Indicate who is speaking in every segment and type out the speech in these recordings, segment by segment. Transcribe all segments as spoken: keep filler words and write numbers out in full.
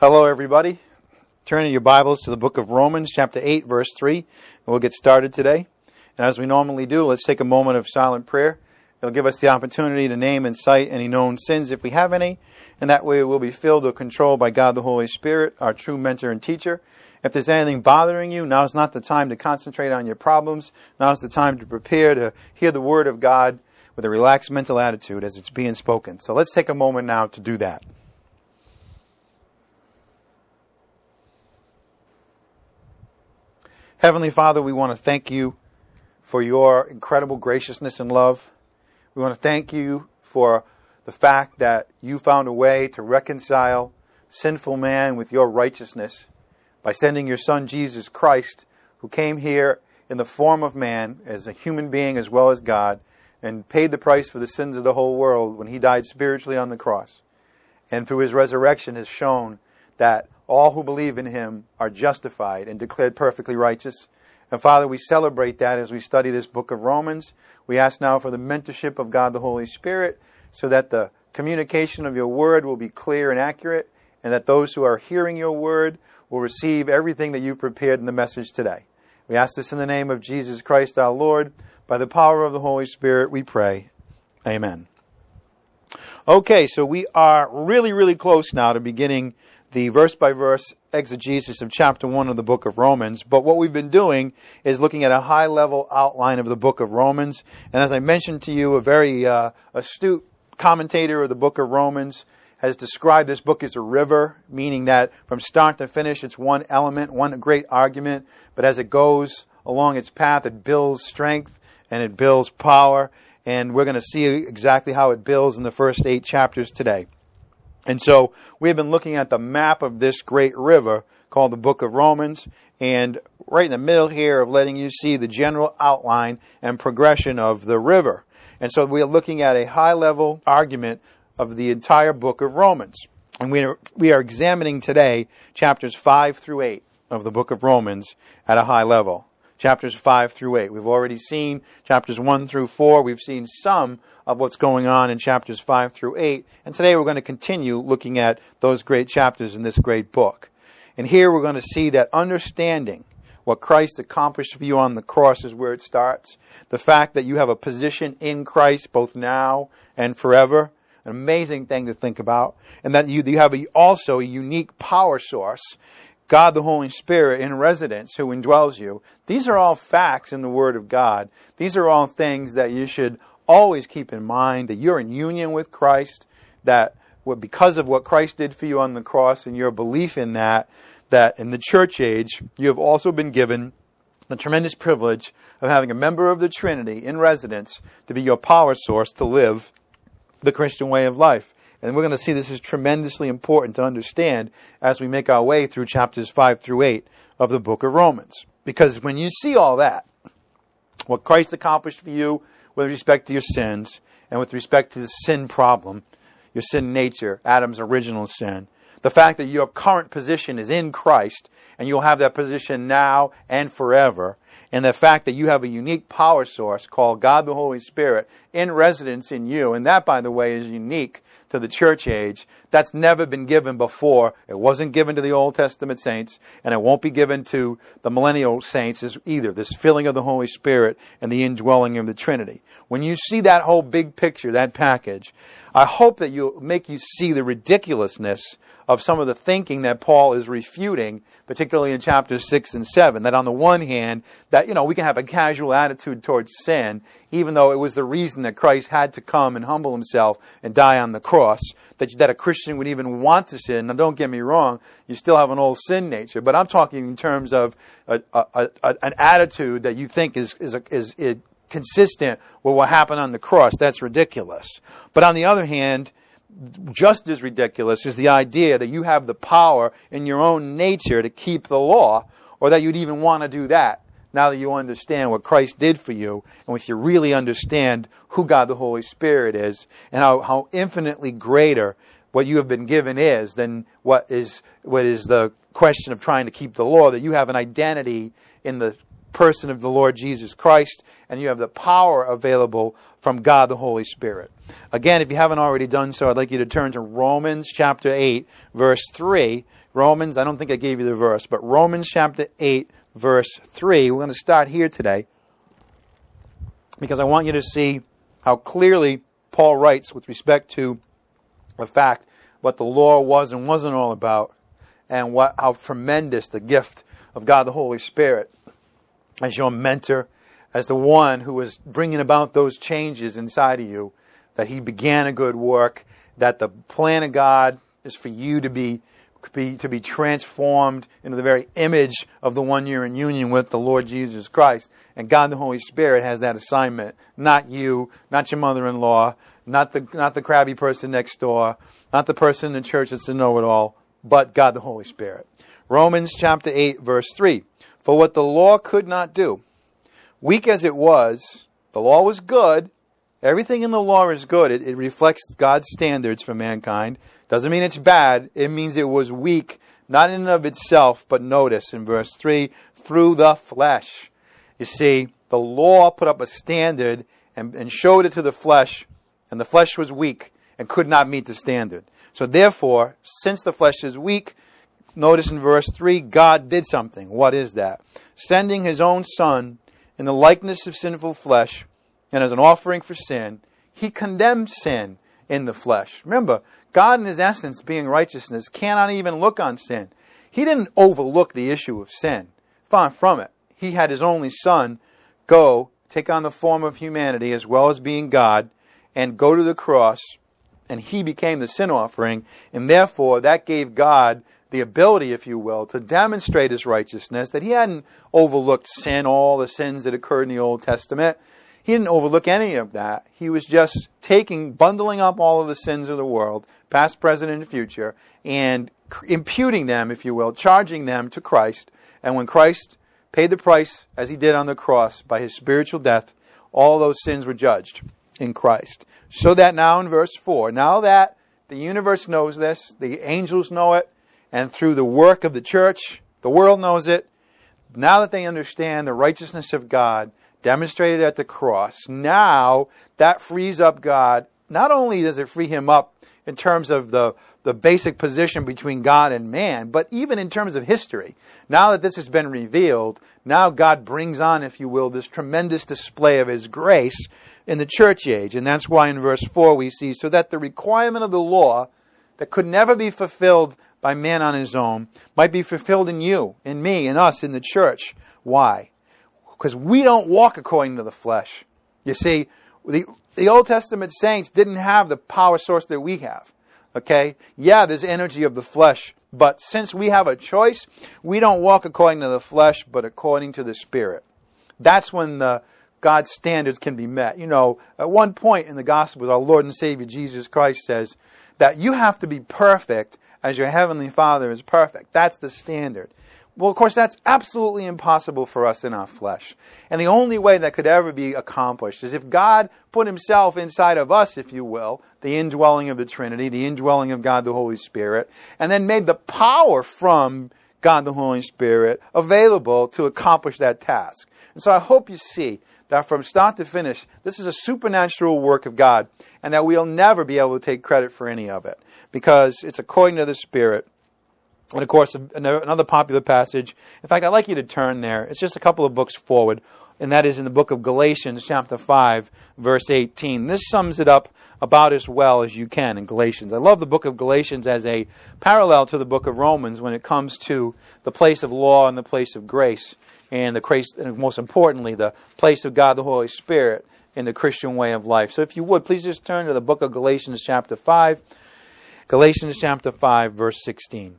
Speaker 1: Hello, everybody. Turn in your Bibles to the book of Romans, chapter eight, verse three, and we'll get started today. And as we normally do, let's take a moment of silent prayer. It'll give us the opportunity to name and cite any known sins if we have any, and that way we'll be filled or controlled by God the Holy Spirit, our true mentor and teacher. If there's anything bothering you, now's not the time to concentrate on your problems. Now's the time to prepare to hear the Word of God with a relaxed mental attitude as it's being spoken. So let's take a moment now to do that. Heavenly Father, we want to thank you for your incredible graciousness and love. We want to thank you for the fact that you found a way to reconcile sinful man with your righteousness by sending your Son, Jesus Christ, who came here in the form of man as a human being as well as God, and paid the price for the sins of the whole world when he died spiritually on the cross. And through his resurrection has shown that all who believe in him are justified and declared perfectly righteous. And Father, we celebrate that as we study this book of Romans. We ask now for the mentorship of God the Holy Spirit so that the communication of your word will be clear and accurate, and that those who are hearing your word will receive everything that you've prepared in the message today. We ask this in the name of Jesus Christ our Lord. By the power of the Holy Spirit we pray. Amen. Okay, so we are really, really close now to beginning the verse-by-verse exegesis of chapter one of the book of Romans. But what we've been doing is looking at a high-level outline of the book of Romans. And as I mentioned to you, a very uh, astute commentator of the book of Romans has described this book as a river, meaning that from start to finish it's one element, one great argument, but as it goes along its path, it builds strength and it builds power. And we're going to see exactly how it builds in the first eight chapters today. And so we've been looking at the map of this great river called the book of Romans, and right in the middle here of letting you see the general outline and progression of the river. And so we're looking at a high-level argument of the entire book of Romans. And we are, we are examining today chapters five through eight of the book of Romans at a high level. Chapters five through eight. We've already seen chapters one through four. We've seen some of what's going on in chapters five through eight. And today we're going to continue looking at those great chapters in this great book. And here we're going to see that understanding what Christ accomplished for you on the cross is where it starts. The fact that you have a position in Christ both now and forever. An amazing thing to think about. And that you, you have a, also a unique power source, God the Holy Spirit in residence who indwells you. These are all facts in the Word of God. These are all things that you should always keep in mind, that you're in union with Christ, that because of what Christ did for you on the cross and your belief in that, that in the church age, you have also been given the tremendous privilege of having a member of the Trinity in residence to be your power source to live the Christian way of life. And we're going to see this is tremendously important to understand as we make our way through chapters five through eight of the book of Romans. Because when you see all that, what Christ accomplished for you with respect to your sins and with respect to the sin problem, your sin nature, Adam's original sin, the fact that your current position is in Christ and you'll have that position now and forever, and the fact that you have a unique power source called God the Holy Spirit in residence in you, and that, by the way, is unique to the church age. That's never been given before. It wasn't given to the Old Testament saints, and it won't be given to the millennial saints either, this filling of the Holy Spirit and the indwelling of the Trinity. When you see that whole big picture, that package, I hope that you'll make you see the ridiculousness of some of the thinking that Paul is refuting, particularly in chapters six and seven, that on the one hand, that, you know, we can have a casual attitude towards sin, even though it was the reason that Christ had to come and humble himself and die on the cross, that, that a Christian would even want to sin. Now, don't get me wrong, you still have an old sin nature, but I'm talking in terms of a, a, a, an attitude that you think is, is, a, is, is consistent with what happened on the cross. That's ridiculous. But on the other hand, just as ridiculous is the idea that you have the power in your own nature to keep the law, or that you'd even want to do that now that you understand what Christ did for you, and if you really understand who God the Holy Spirit is, and how, how infinitely greater what you have been given is than what is what is the question of trying to keep the law, that you have an identity in the person of the Lord Jesus Christ, and you have the power available from God the Holy Spirit. Again, if you haven't already done so, I'd like you to turn to Romans chapter eight, verse three, Romans, I don't think I gave you the verse, but Romans chapter eight, verse three. We're going to start here today because I want you to see how clearly Paul writes with respect to the fact what the law was and wasn't all about, and what how tremendous the gift of God the Holy Spirit as your mentor, as the one who is bringing about those changes inside of you, that he began a good work, that the plan of God is for you to be, be to be transformed into the very image of the one you're in union with, the Lord Jesus Christ. And God the Holy Spirit has that assignment. Not you, not your mother-in-law, not the not the crabby person next door, not the person in the church that's a know-it-all, but God the Holy Spirit. Romans chapter eight, verse three. For what the law could not do, weak as it was, the law was good. Everything in the law is good. It, it reflects God's standards for mankind. Doesn't mean it's bad. It means it was weak, not in and of itself, but notice in verse three, through the flesh. You see, the law put up a standard and, and showed it to the flesh, and the flesh was weak and could not meet the standard. So therefore, since the flesh is weak, notice in verse three, God did something. What is that? Sending his own Son in the likeness of sinful flesh, and as an offering for sin, he condemned sin in the flesh. Remember, God in his essence, being righteousness, cannot even look on sin. He didn't overlook the issue of sin. Far from it. He had his only Son go, take on the form of humanity as well as being God, and go to the cross, and he became the sin offering, and therefore that gave God the ability, if you will, to demonstrate his righteousness, that he hadn't overlooked sin, all the sins that occurred in the Old Testament. He didn't overlook any of that. He was just taking, bundling up all of the sins of the world, past, present, and future, and imputing them, if you will, charging them to Christ. And when Christ paid the price, as he did on the cross, by his spiritual death, all those sins were judged in Christ. So that now in verse four, now that the universe knows this, the angels know it, and through the work of the church, the world knows it, now that they understand the righteousness of God demonstrated at the cross, now that frees up God. Not only does it free him up in terms of the, the basic position between God and man, but even in terms of history. Now that this has been revealed, now God brings on, if you will, this tremendous display of his grace in the church age. And that's why in verse four we see, so that the requirement of the law that could never be fulfilled by man on his own might be fulfilled in you, in me, in us, in the church. Why? Because we don't walk according to the flesh. You see, the, the Old Testament saints didn't have the power source that we have. Okay? Yeah, there's energy of the flesh. But since we have a choice, we don't walk according to the flesh, but according to the Spirit. That's when the God's standards can be met. You know, at one point in the Gospels, our Lord and Savior Jesus Christ says that you have to be perfect as your Heavenly Father is perfect. That's the standard. Well, of course, that's absolutely impossible for us in our flesh. And the only way that could ever be accomplished is if God put himself inside of us, if you will, the indwelling of the Trinity, the indwelling of God the Holy Spirit, and then made the power from God the Holy Spirit available to accomplish that task. And so I hope you see that from start to finish, this is a supernatural work of God, and that we'll never be able to take credit for any of it, because it's according to the Spirit. And of course, another popular passage, in fact, I'd like you to turn there. It's just a couple of books forward, and that is in the book of Galatians, chapter five, verse eighteen. This sums it up about as well as you can in Galatians. I love the book of Galatians as a parallel to the book of Romans when it comes to the place of law and the place of grace, and the grace, and most importantly, the place of God the Holy Spirit in the Christian way of life. So if you would, please just turn to the book of Galatians, chapter five. Galatians, chapter five, verse sixteen.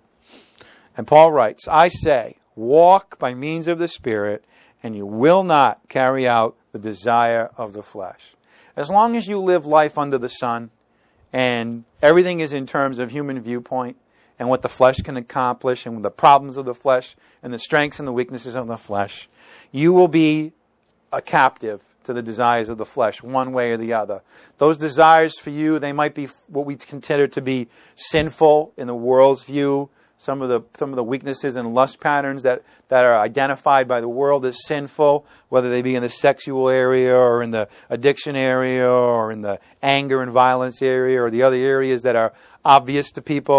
Speaker 1: And Paul writes, I say, walk by means of the Spirit, and you will not carry out the desire of the flesh. As long as you live life under the sun, and everything is in terms of human viewpoint, and what the flesh can accomplish, and the problems of the flesh, and the strengths and the weaknesses of the flesh, you will be a captive to the desires of the flesh, one way or the other. Those desires for you, they might be what we consider to be sinful in the world's view. Some of the some of the weaknesses and lust patterns that, that are identified by the world as sinful, whether they be in the sexual area or in the addiction area or in the anger and violence area or the other areas that are obvious to people,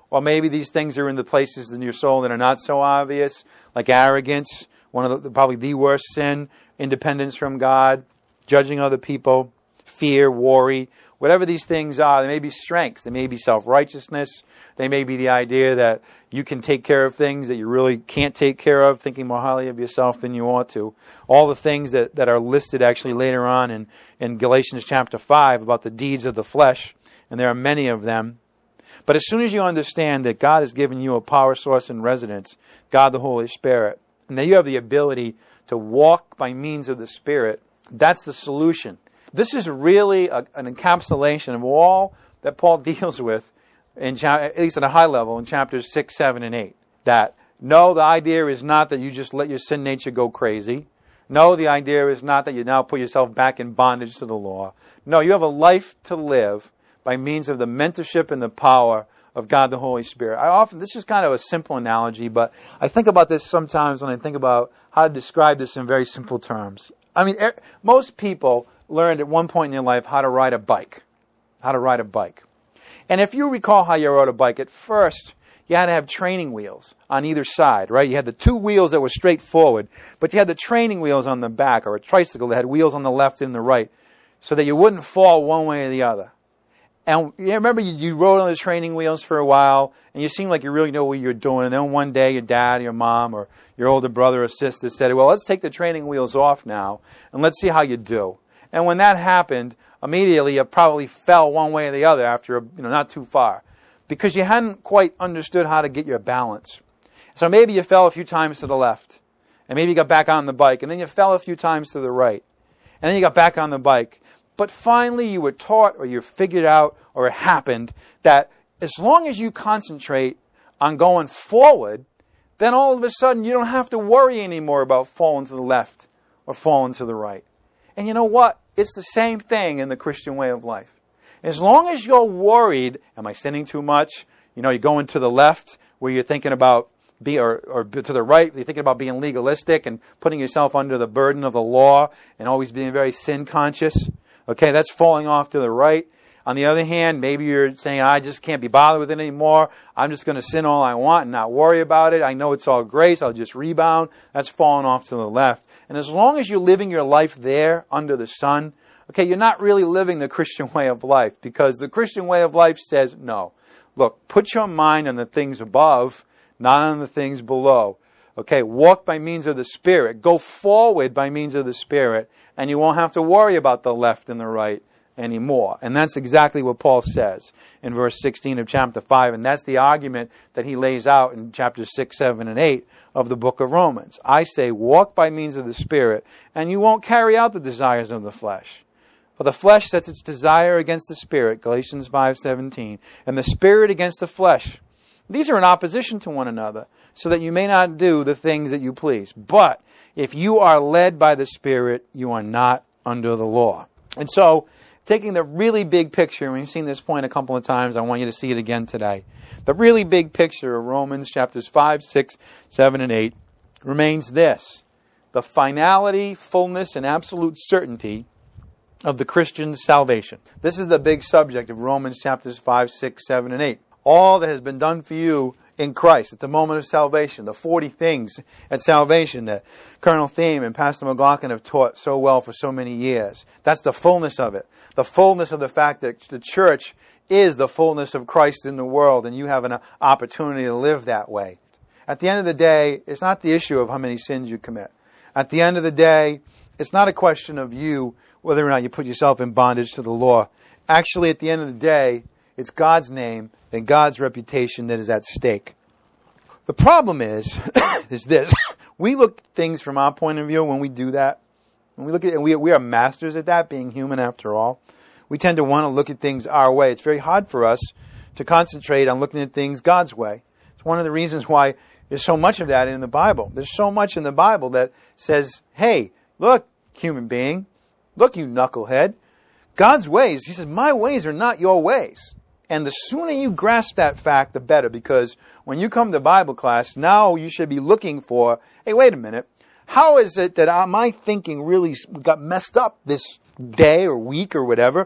Speaker 1: Or maybe these things are in the places in your soul that are not so obvious, like arrogance, one of the, probably the worst sin, independence from God, judging other people, fear, worry. Whatever these things are, they may be strengths, they may be self-righteousness, they may be the idea that you can take care of things that you really can't take care of, thinking more highly of yourself than you ought to. All the things that, that are listed actually later on in, in Galatians chapter five about the deeds of the flesh, and there are many of them. But as soon as you understand that God has given you a power source and residence, God the Holy Spirit, and that you have the ability to walk by means of the Spirit, that's the solution. This is really a, an encapsulation of all that Paul deals with, in cha- at least at a high level, in chapters six, seven, and eight. That, no, the idea is not that you just let your sin nature go crazy. No, the idea is not that you now put yourself back in bondage to the law. No, you have a life to live by means of the mentorship and the power of God the Holy Spirit. I often, this is kind of a simple analogy, but I think about this sometimes when I think about how to describe this in very simple terms. I mean, er, most people learned at one point in their life how to ride a bike. How to ride a bike. And if you recall how you rode a bike, at first you had to have training wheels on either side, right? You had the two wheels that were straight forward, but you had the training wheels on the back, or a tricycle that had wheels on the left and the right, so that you wouldn't fall one way or the other. And you remember you, you rode on the training wheels for a while, and you seemed like you really know what you're doing. And then one day your dad, your mom, or your older brother or sister said, well, let's take the training wheels off now, and let's see how you do. And when that happened, immediately you probably fell one way or the other after, you know, not too far, because you hadn't quite understood how to get your balance. So maybe you fell a few times to the left, and maybe you got back on the bike, and then you fell a few times to the right, and then you got back on the bike. But finally you were taught, or you figured out, or it happened, that as long as you concentrate on going forward, then all of a sudden you don't have to worry anymore about falling to the left or falling to the right. And you know what? It's the same thing in the Christian way of life. As long as you're worried, am I sinning too much? You know, you're going to the left where you're thinking about, be, or, or to the right, you're thinking about being legalistic and putting yourself under the burden of the law and always being very sin conscious. Okay, that's falling off to the right. On the other hand, maybe you're saying, I just can't be bothered with it anymore. I'm just going to sin all I want and not worry about it. I know it's all grace. I'll just rebound. That's falling off to the left. And as long as you're living your life there under the sun, okay, you're not really living the Christian way of life, because the Christian way of life says, no, look, put your mind on the things above, not on the things below. Okay, walk by means of the Spirit. Go forward by means of the Spirit, and you won't have to worry about the left and the right anymore. And that's exactly what Paul says in verse sixteen of chapter five, and that's the argument that he lays out in chapters six, seven, and eight of the book of Romans. I say, walk by means of the Spirit, and you won't carry out the desires of the flesh. For the flesh sets its desire against the Spirit, Galatians five seventeen, and the Spirit against the flesh. These are in opposition to one another, so that you may not do the things that you please. But if you are led by the Spirit, you are not under the law. And so, taking the really big picture, and we've seen this point a couple of times, I want you to see it again today. The really big picture of Romans chapters five, six, seven, and eight remains this: the finality, fullness, and absolute certainty of the Christian's salvation. This is the big subject of Romans chapters five, six, seven, and eight. All that has been done for you in Christ at the moment of salvation, the forty things at salvation that Colonel Thiem and Pastor McLaughlin have taught so well for so many years. That's the fullness of it. The fullness of the fact that the church is the fullness of Christ in the world, and you have an opportunity to live that way. At the end of the day, it's not the issue of how many sins you commit. At the end of the day, it's not a question of you, whether or not you put yourself in bondage to the law. Actually, at the end of the day, it's God's name and God's reputation that is at stake. The problem is, is this. We look at things from our point of view when we do that. When we look at, and we, we are masters at that, being human after all. We tend to want to look at things our way. It's very hard for us to concentrate on looking at things God's way. It's one of the reasons why there's so much of that in the Bible. There's so much in the Bible that says, hey, look, human being, look, you knucklehead, God's ways, he says, my ways are not your ways. And the sooner you grasp that fact, the better, because when you come to Bible class, now you should be looking for, hey, wait a minute, how is it that my thinking really got messed up this day or week or whatever?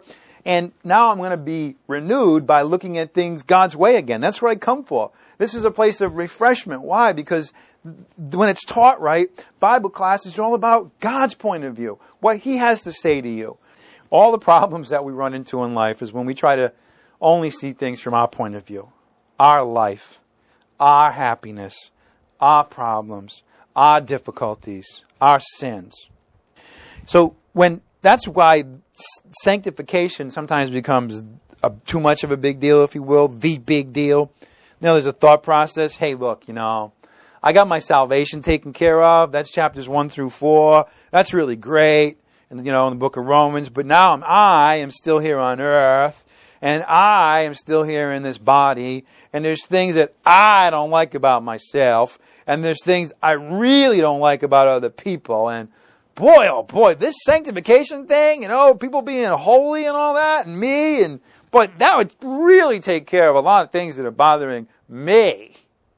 Speaker 1: And now I'm going to be renewed by looking at things God's way again. That's what I come for. This is a place of refreshment. Why? Because when it's taught right, Bible class is all about God's point of view, what He has to say to you. All the problems that we run into in life is when we try to only see things from our point of view. Our life, our happiness, our problems, our difficulties, our sins. So when that's why sanctification sometimes becomes a, too much of a big deal, if you will, the big deal. Now there's a thought process. Hey, look, you know, I got my salvation taken care of. That's chapters one through four. That's really great. And, you know, in the book of Romans. But now I'm, I am still here on earth. And I am still here in this body. And there's things that I don't like about myself. And there's things I really don't like about other people. And boy, oh boy, this sanctification thing, you know, people being holy and all that, and me, and but that would really take care of a lot of things that are bothering me.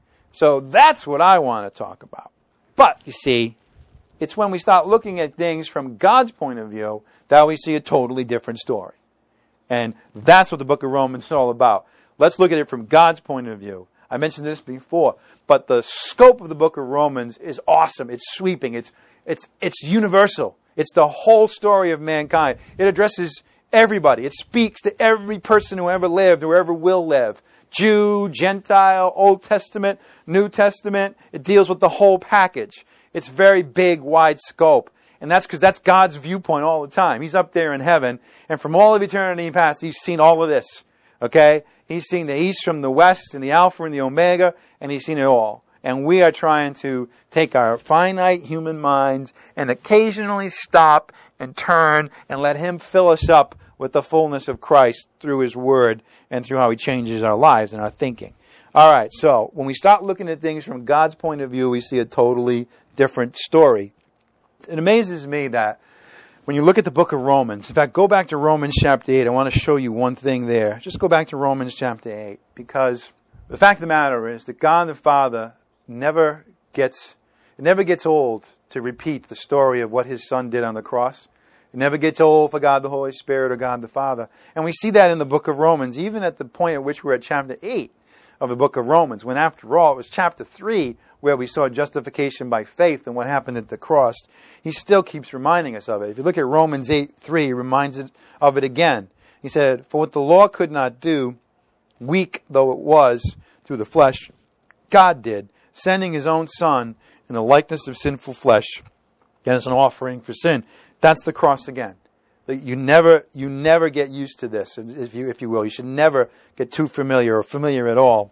Speaker 1: So that's what I want to talk about. But, you see, it's when we start looking at things from God's point of view that we see a totally different story. And that's what the book of Romans is all about. Let's look at it from God's point of view. I mentioned this before, but the scope of the book of Romans is awesome. It's sweeping. It's it's it's universal. It's the whole story of mankind. It addresses everybody. It speaks to every person who ever lived, who ever will live. Jew, Gentile, Old Testament, New Testament. It deals with the whole package. It's very big, wide scope. And that's because that's God's viewpoint all the time. He's up there in heaven, and from all of eternity past, He's seen all of this. Okay? He's seen the east from the west, and the Alpha and the Omega, and He's seen it all. And we are trying to take our finite human minds and occasionally stop and turn and let Him fill us up with the fullness of Christ through His Word and through how He changes our lives and our thinking. All right, so when we start looking at things from God's point of view, we see a totally different story. It amazes me that when you look at the book of Romans, in fact, go back to Romans chapter eight. I want to show you one thing there. Just go back to Romans chapter eight, because the fact of the matter is that God the Father never gets, it never gets old to repeat the story of what His Son did on the cross. It never gets old for God the Holy Spirit or God the Father. And we see that in the book of Romans, even at the point at which we're at chapter eight of the book of Romans, when after all it was chapter three where we saw justification by faith and what happened at the cross. He still keeps reminding us of it. If you look at Romans eight three, he reminds it of it again. He said, "For what the law could not do, weak though it was through the flesh, God did, sending His own Son in the likeness of sinful flesh, and as an offering for sin." That's the cross again. You never, you never get used to this, if you, if you will. You should never get too familiar or familiar at all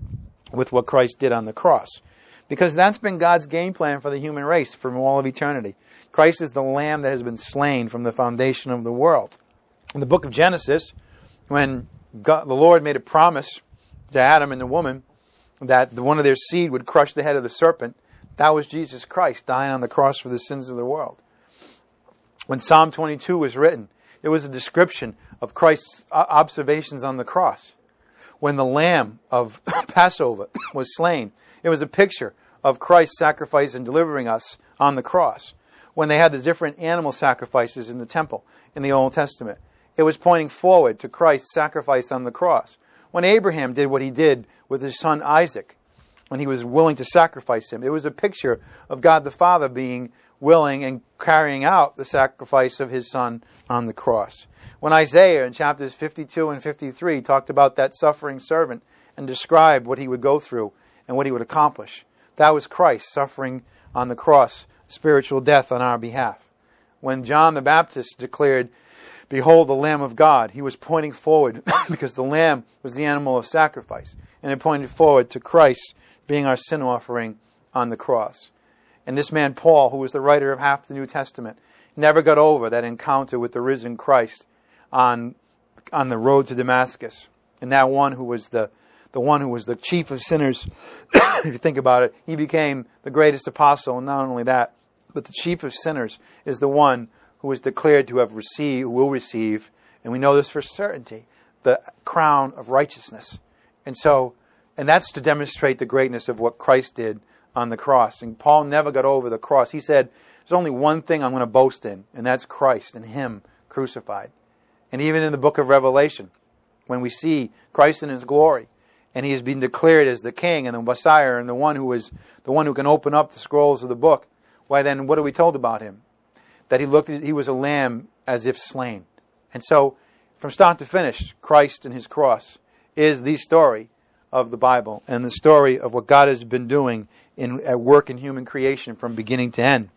Speaker 1: with what Christ did on the cross, because that's been God's game plan for the human race from all of eternity. Christ is the Lamb that has been slain from the foundation of the world. In the book of Genesis, when God, the Lord made a promise to Adam and the woman that the one of their seed would crush the head of the serpent, that was Jesus Christ dying on the cross for the sins of the world. When Psalm twenty-two was written, it was a description of Christ's observations on the cross. When the lamb of Passover was slain, it was a picture of Christ's sacrifice in delivering us on the cross. When they had the different animal sacrifices in the temple in the Old Testament, it was pointing forward to Christ's sacrifice on the cross. When Abraham did what he did with his son Isaac, when he was willing to sacrifice him, it was a picture of God the Father being willing and carrying out the sacrifice of His Son on the cross. When Isaiah in chapters fifty-two and fifty-three talked about that suffering servant and described what he would go through and what he would accomplish, that was Christ suffering on the cross, spiritual death on our behalf. When John the Baptist declared, "Behold the Lamb of God," he was pointing forward because the lamb was the animal of sacrifice, and it pointed forward to Christ being our sin offering on the cross. And this man, Paul, who was the writer of half the New Testament, never got over that encounter with the risen Christ on, on the road to Damascus. And that one who was the, the one who was the chief of sinners, if you think about it, he became the greatest apostle. And not only that, but the chief of sinners is the one who was declared to have received, who will receive, and we know this for certainty, the crown of righteousness. And so, and that's to demonstrate the greatness of what Christ did on the cross. And Paul never got over the cross. He said, there's only one thing I'm going to boast in, and that's Christ and Him crucified. And even in the book of Revelation, when we see Christ in his glory, and he has been declared as the King and the Messiah and the one who is the one who can open up the scrolls of the book, why then what are we told about him? That he looked he was a lamb as if slain. And so, from start to finish, Christ and his cross is the story of the Bible and the story of what God has been doing in at work in human creation from beginning to end.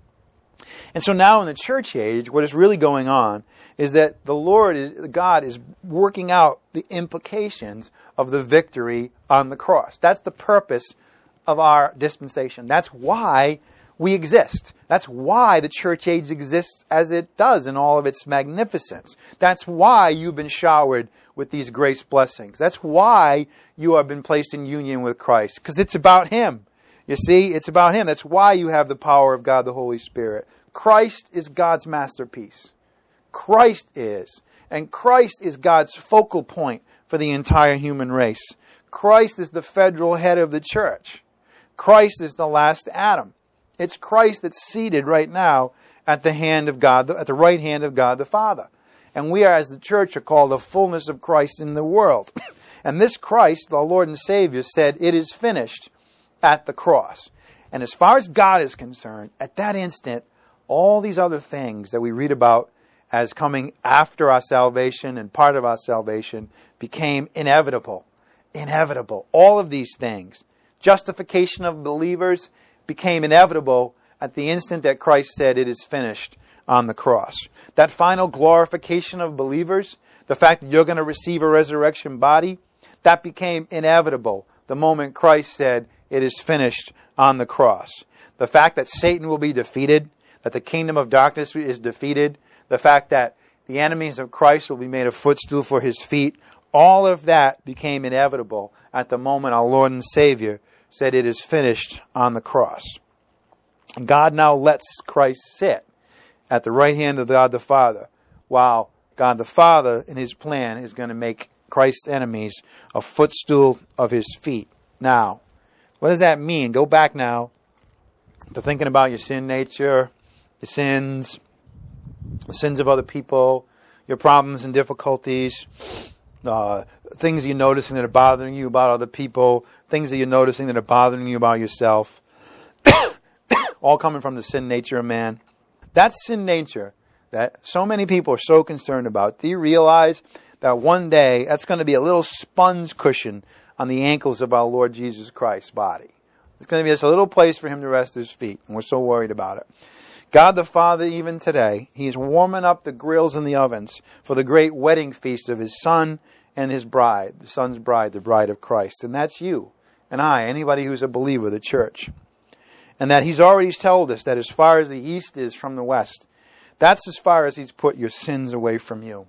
Speaker 1: And so now in the church age, what is really going on is that the Lord, is, God, is working out the implications of the victory on the cross. That's the purpose of our dispensation. That's why we exist. That's why the church age exists as it does in all of its magnificence. That's why you've been showered with these grace blessings. That's why you have been placed in union with Christ, because it's about Him. You see, it's about Him. That's why you have the power of God, the Holy Spirit. Christ is God's masterpiece. Christ is. And Christ is God's focal point for the entire human race. Christ is the federal head of the church. Christ is the last Adam. It's Christ that's seated right now at the hand of God, at the right hand of God the Father. And we are, as the church, are called the fullness of Christ in the world. And this Christ, our Lord and Savior, said, "It is finished," at the cross. And as far as God is concerned, at that instant, all these other things that we read about as coming after our salvation and part of our salvation became inevitable. Inevitable. All of these things. Justification of believers became inevitable at the instant that Christ said, "It is finished," on the cross. That final glorification of believers, the fact that you're going to receive a resurrection body, that became inevitable the moment Christ said, "It is finished," on the cross. The fact that Satan will be defeated, that the kingdom of darkness is defeated, the fact that the enemies of Christ will be made a footstool for His feet, all of that became inevitable at the moment our Lord and Savior said, "It is finished," on the cross. And God now lets Christ sit at the right hand of God the Father, while God the Father, in His plan, is going to make Christ's enemies a footstool of His feet. Now, what does that mean? Go back now to thinking about your sin nature, your sins, the sins of other people, your problems and difficulties, uh, things you're noticing that are bothering you about other people, things that you're noticing that are bothering you about yourself, all coming from the sin nature of man. That sin nature that so many people are so concerned about, do you realize that one day that's going to be a little sponge cushion on the ankles of our Lord Jesus Christ's body? It's going to be just a little place for Him to rest His feet, and we're so worried about it. God the Father, even today, He's warming up the grills and the ovens for the great wedding feast of His Son and His bride, the Son's bride, the bride of Christ. And that's you and I, anybody who's a believer, the church. And that He's already told us that as far as the east is from the west, that's as far as He's put your sins away from you.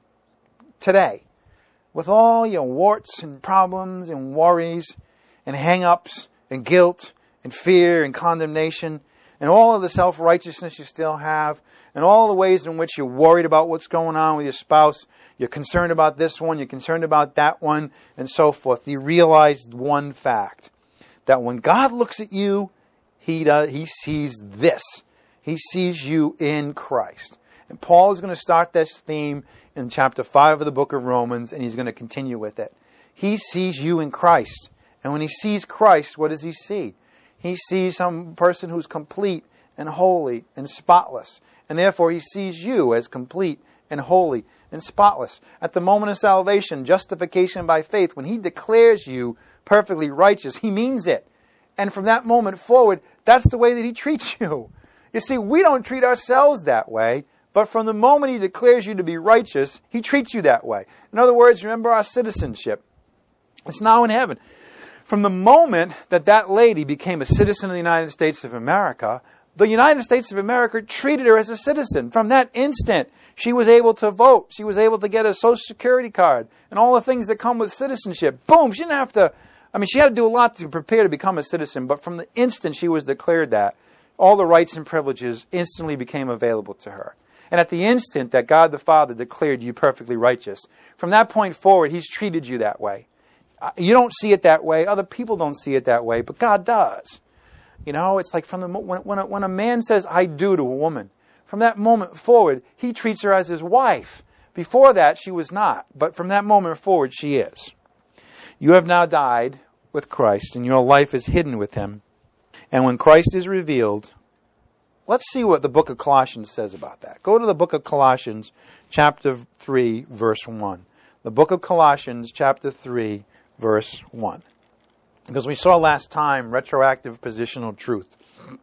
Speaker 1: Today, with all your warts and problems and worries and hang-ups and guilt and fear and condemnation and all of the self-righteousness you still have and all the ways in which you're worried about what's going on with your spouse, you're concerned about this one, you're concerned about that one, and so forth. You realize one fact, that when God looks at you, He does, He sees this. He sees you in Christ. And Paul is going to start this theme in chapter five of the book of Romans, and he's going to continue with it. He sees you in Christ. And when he sees Christ, what does he see? He sees some person who's complete and holy and spotless. And therefore he sees you as complete and holy and spotless. At the moment of salvation, justification by faith, when He declares you perfectly righteous, He means it. And from that moment forward, that's the way that He treats you. You see, we don't treat ourselves that way, but from the moment He declares you to be righteous, He treats you that way. In other words, remember our citizenship. It's now in heaven. From the moment that that lady became a citizen of the United States of America, the United States of America treated her as a citizen. From that instant, she was able to vote. She was able to get a Social Security card and all the things that come with citizenship. Boom! She didn't have to... I mean, she had to do a lot to prepare to become a citizen, but from the instant she was declared that, all the rights and privileges instantly became available to her. And at the instant that God the Father declared you perfectly righteous, from that point forward, He's treated you that way. You don't see it that way. Other people don't see it that way, but God does. You know, it's like from the when when a, when a man says "I do" to a woman, from that moment forward, he treats her as his wife. Before that, she was not. But from that moment forward, she is. You have now died with Christ, and your life is hidden with him. And when Christ is revealed, let's see what the book of Colossians says about that. Go to the book of Colossians, chapter three, verse one. The book of Colossians, chapter three, verse one. Because we saw last time retroactive positional truth.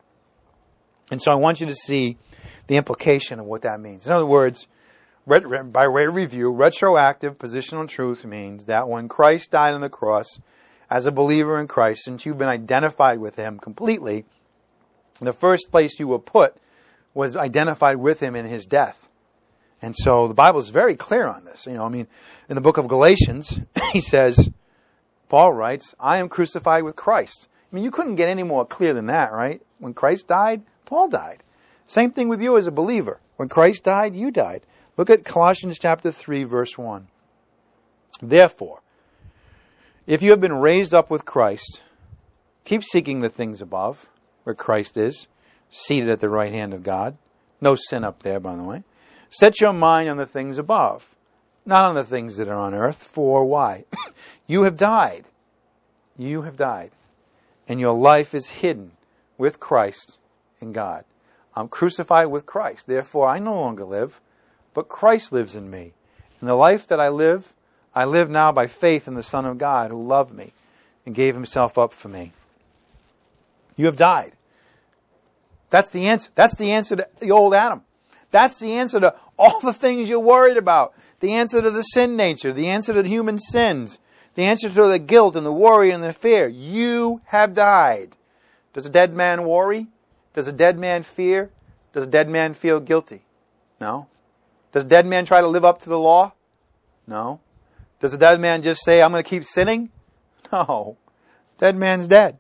Speaker 1: And so I want you to see the implication of what that means. In other words, by way of review, retroactive positional truth means that when Christ died on the cross, as a believer in Christ, since you've been identified with him completely, the first place you were put was identified with him in his death. And so the Bible is very clear on this. You know, I mean, in the book of Galatians, he says, Paul writes, I am crucified with Christ. I mean, you couldn't get any more clear than that, right? When Christ died, Paul died. Same thing with you as a believer. When Christ died, you died. Look at Colossians chapter three, verse one. Therefore, if you have been raised up with Christ, keep seeking the things above, where Christ is, seated at the right hand of God. No sin up there, by the way. Set your mind on the things above, not on the things that are on earth. For why? You have died. You have died. And your life is hidden with Christ in God. I'm crucified with Christ. Therefore, I no longer live, but Christ lives in me. And the life that I live, I live now by faith in the Son of God who loved me and gave himself up for me. You have died. That's the answer. That's the answer to the old Adam. That's the answer to all the things you're worried about. The answer to the sin nature. The answer to the human sins. The answer to the guilt and the worry and the fear. You have died. Does a dead man worry? Does a dead man fear? Does a dead man feel guilty? No. Does a dead man try to live up to the law? No. Does a dead man just say, I'm going to keep sinning? No. Dead man's dead.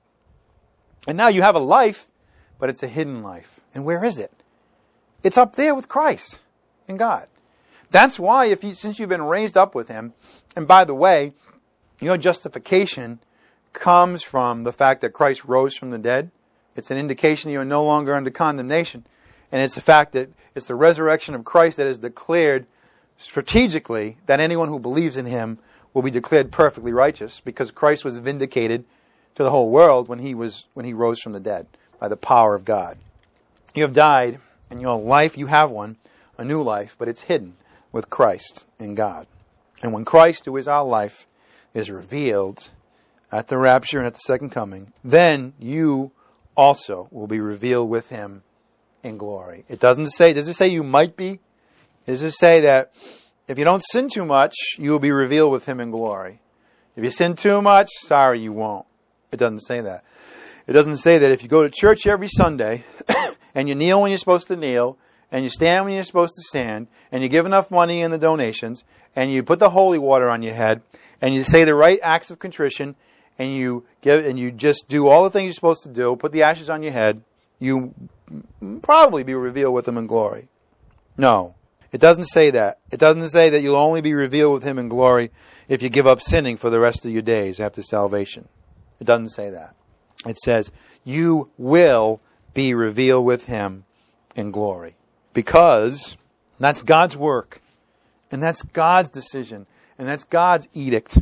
Speaker 1: And now you have a life, but it's a hidden life. And where is it? It's up there with Christ in God. That's why, if you, since you've been raised up with him, and by the way, your justification comes from the fact that Christ rose from the dead. It's an indication you're no longer under condemnation. And it's the fact that it's the resurrection of Christ that is declared strategically that anyone who believes in him will be declared perfectly righteous, because Christ was vindicated to the whole world when he was when he rose from the dead by the power of God. You have died, and your life, you have one, a new life, but it's hidden with Christ in God. And when Christ, who is our life, is revealed at the rapture and at the second coming, then you also will be revealed with him in glory. It doesn't say, does it say you might be? Does it say that if you don't sin too much, you will be revealed with him in glory? If you sin too much, sorry, you won't. It doesn't say that. It doesn't say that if you go to church every Sunday and you kneel when you're supposed to kneel, and you stand when you're supposed to stand, and you give enough money in the donations, and you put the holy water on your head, and you say the right acts of contrition, and you give, and you just do all the things you're supposed to do, put the ashes on your head, you probably be revealed with him in glory. No, it doesn't say that. It doesn't say that you'll only be revealed with him in glory if you give up sinning for the rest of your days after salvation. It doesn't say that. It says you will be revealed with him in glory. Because that's God's work. And that's God's decision. And that's God's edict.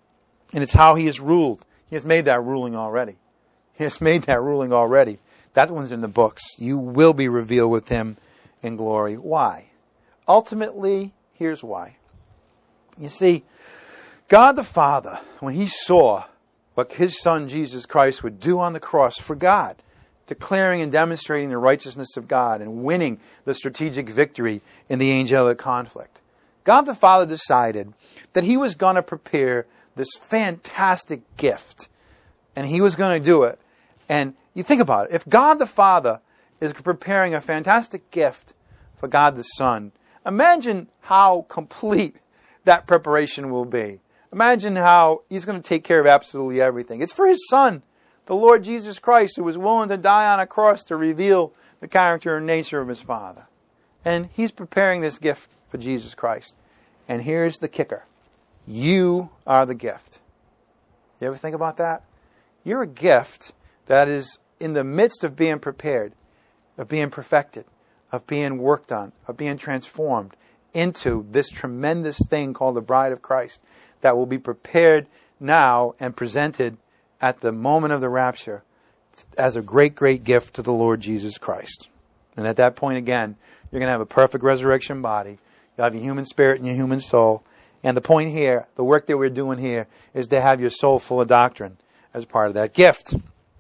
Speaker 1: And it's how he has ruled. He has made that ruling already. He has made that ruling already. That one's in the books. You will be revealed with him in glory. Why? Ultimately, here's why. You see, God the Father, when he saw what his Son Jesus Christ would do on the cross for God, declaring and demonstrating the righteousness of God and winning the strategic victory in the angelic conflict, God the Father decided that he was going to prepare this fantastic gift. And he was going to do it. And you think about it. If God the Father is preparing a fantastic gift for God the Son, imagine how complete that preparation will be. Imagine how he's going to take care of absolutely everything. It's for his Son, the Lord Jesus Christ, who was willing to die on a cross to reveal the character and nature of his Father. And he's preparing this gift for Jesus Christ. And here's the kicker. You are the gift. You ever think about that? You're a gift that is in the midst of being prepared, of being perfected, of being worked on, of being transformed into this tremendous thing called the bride of Christ that will be prepared now and presented at the moment of the rapture as a great, great gift to the Lord Jesus Christ. And at that point, again, you're going to have a perfect resurrection body. You'll have your human spirit and your human soul. And the point here, the work that we're doing here, is to have your soul full of doctrine as part of that gift.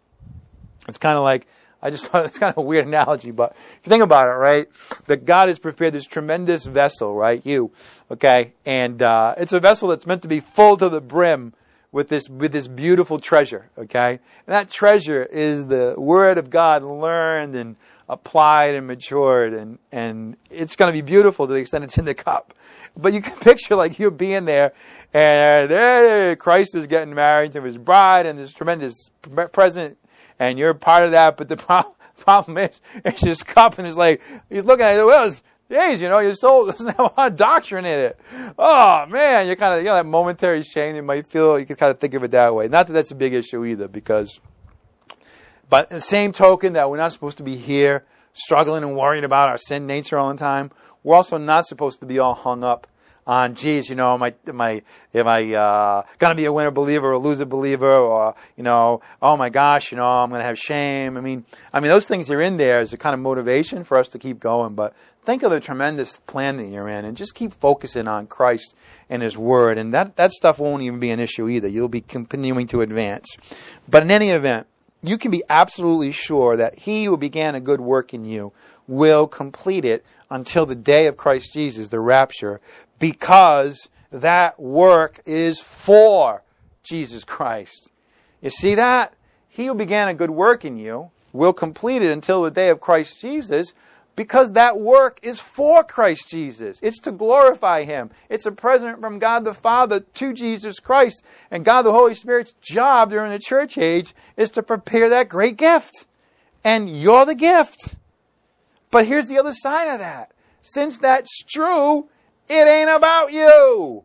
Speaker 1: It's kind of like, I just thought it's kind of a weird analogy, but if you think about it, right, that God has prepared this tremendous vessel, right, you, okay, and uh, it's a vessel that's meant to be full to the brim with this with this beautiful treasure, okay, and that treasure is the Word of God learned and applied and matured, and, and it's going to be beautiful to the extent it's in the cup. But you can picture like you being there, and hey, Christ is getting married to his bride, and this tremendous present, and you're part of that. But the problem, problem is, it's this cup, and it's like he's looking at it. Well, geez, you know, your soul doesn't have a lot of doctrine in it. Oh man, you kind of you know that momentary shame you might feel. You can kind of think of it that way. Not that that's a big issue either, because. But in the same token that we're not supposed to be here struggling and worrying about our sin nature all the time, we're also not supposed to be all hung up on, geez, you know, am I, am I, am I uh, going to be a winner believer or a loser believer, or, you know, oh my gosh, you know, I'm going to have shame. I mean, I mean, those things are in there as a kind of motivation for us to keep going. But think of the tremendous plan that you're in, and just keep focusing on Christ and His Word, and that, that stuff won't even be an issue either. You'll be continuing to advance. But in any event, you can be absolutely sure that He who began a good work in you will complete it until the day of Christ Jesus, the rapture, because that work is for Jesus Christ. You see that? He who began a good work in you will complete it until the day of Christ Jesus, because that work is for Christ Jesus. It's to glorify Him. It's a present from God the Father to Jesus Christ. And God the Holy Spirit's job during the church age is to prepare that great gift. And you're the gift. But here's the other side of that. Since that's true, it ain't about you.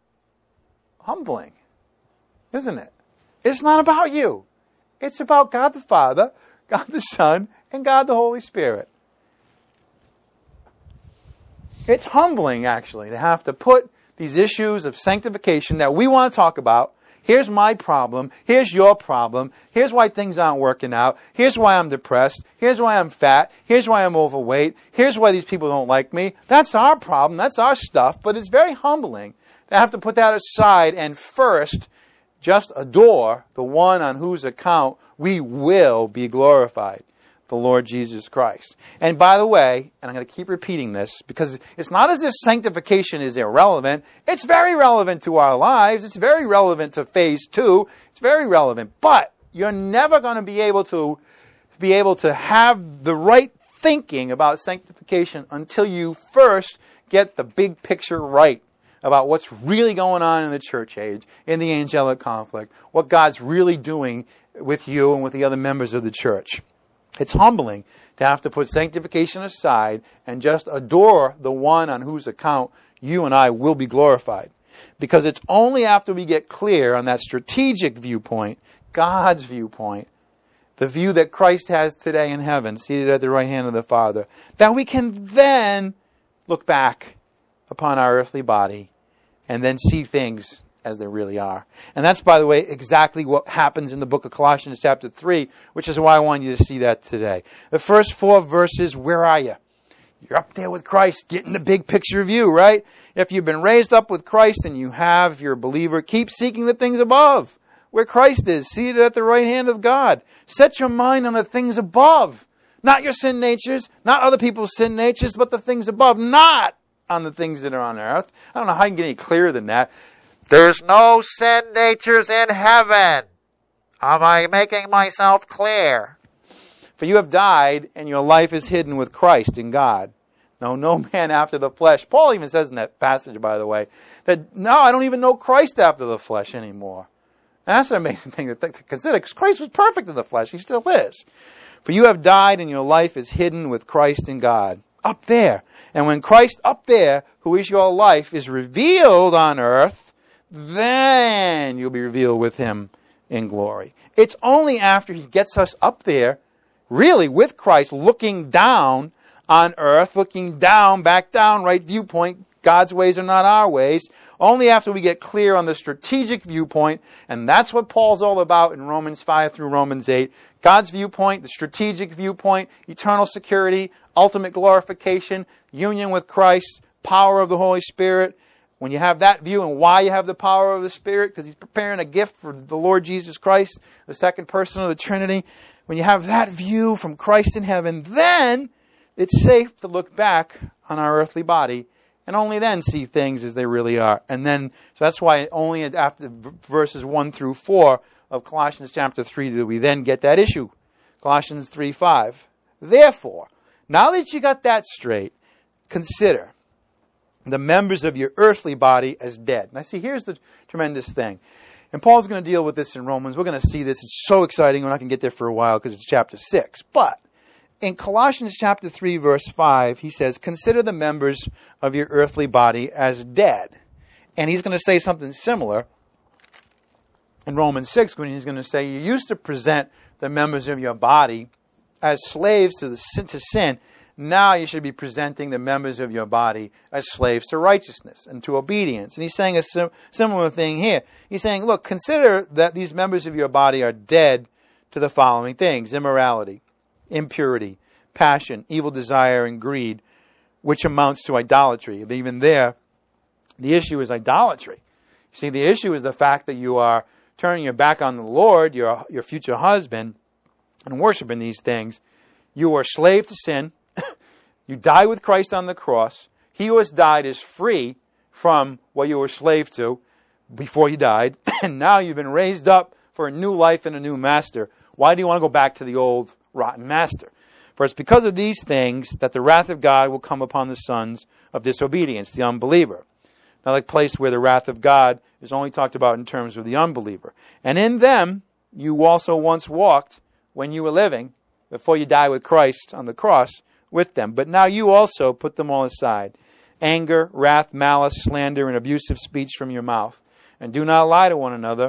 Speaker 1: Humbling, isn't it? It's not about you. It's about God the Father, God the Son, and God the Holy Spirit. It's humbling, actually, to have to put these issues of sanctification that we want to talk about. Here's my problem. Here's your problem. Here's why things aren't working out. Here's why I'm depressed. Here's why I'm fat. Here's why I'm overweight. Here's why these people don't like me. That's our problem. That's our stuff. But it's very humbling to have to put that aside and first just adore the one on whose account we will be glorified, the Lord Jesus Christ. And by the way, and I'm going to keep repeating this, because it's not as if sanctification is irrelevant. It's very relevant to our lives. It's very relevant to phase two. It's very relevant. But you're never going to be able to be able to have the right thinking about sanctification until you first get the big picture right about what's really going on in the church age, in the angelic conflict, what God's really doing with you and with the other members of the church. It's humbling to have to put sanctification aside and just adore the one on whose account you and I will be glorified. Because it's only after we get clear on that strategic viewpoint, God's viewpoint, the view that Christ has today in heaven, seated at the right hand of the Father, that we can then look back upon our earthly body and then see things as they really are. And that's, by the way, exactly what happens in the book of Colossians chapter three, which is why I want you to see that today. The first four verses, where are you? You're up there with Christ, getting the big picture view, right? If you've been raised up with Christ, and you have, if you're a believer, keep seeking the things above, where Christ is, seated at the right hand of God. Set your mind on the things above. Not your sin natures, not other people's sin natures, but the things above, not on the things that are on earth. I don't know how you can get any clearer than that. There's no sin natures in heaven. Am I making myself clear? For you have died, and your life is hidden with Christ in God. No, no man after the flesh. Paul even says in that passage, by the way, that no, I don't even know Christ after the flesh anymore. And that's an amazing thing to, th- to consider, because Christ was perfect in the flesh. He still is. For you have died, and your life is hidden with Christ in God. Up there. And when Christ up there, who is your life, is revealed on earth, then you'll be revealed with Him in glory. It's only after He gets us up there, really with Christ, looking down on earth, looking down, back down, right viewpoint, God's ways are not our ways. Only after we get clear on the strategic viewpoint, and that's what Paul's all about in Romans five through Romans eight. God's viewpoint, the strategic viewpoint, eternal security, ultimate glorification, union with Christ, power of the Holy Spirit. When you have that view and why you have the power of the Spirit, because He's preparing a gift for the Lord Jesus Christ, the second person of the Trinity. When you have that view from Christ in heaven, then it's safe to look back on our earthly body and only then see things as they really are. And then, so that's why only after verses one through four of Colossians chapter three do we then get that issue. Colossians three five. Therefore, now that you got that straight, consider the members of your earthly body as dead. Now see, here's the tremendous thing. And Paul's going to deal with this in Romans. We're going to see this. It's so exciting. We're not going to get there for a while because it's chapter six. But in Colossians chapter three, verse five, he says, consider the members of your earthly body as dead. And he's going to say something similar in Romans six when he's going to say, you used to present the members of your body as slaves to, the, to sin. Now you should be presenting the members of your body as slaves to righteousness and to obedience. And he's saying a sim- similar thing here. He's saying, look, consider that these members of your body are dead to the following things: immorality, impurity, passion, evil desire, and greed, which amounts to idolatry. Even there, the issue is idolatry. You see, the issue is the fact that you are turning your back on the Lord, your, your future husband, and worshiping these things. You are slave to sin. You die with Christ on the cross. He who has died is free from what you were slave to before you died. And now you've been raised up for a new life and a new master. Why do you want to go back to the old rotten master? For it's because of these things that the wrath of God will come upon the sons of disobedience, the unbeliever. Now, like place where the wrath of God is only talked about in terms of the unbeliever. And in them you also once walked when you were living, before you die with Christ on the cross, with them. But now you also put them all aside: anger, wrath, malice, slander, and abusive speech from your mouth. And do not lie to one another.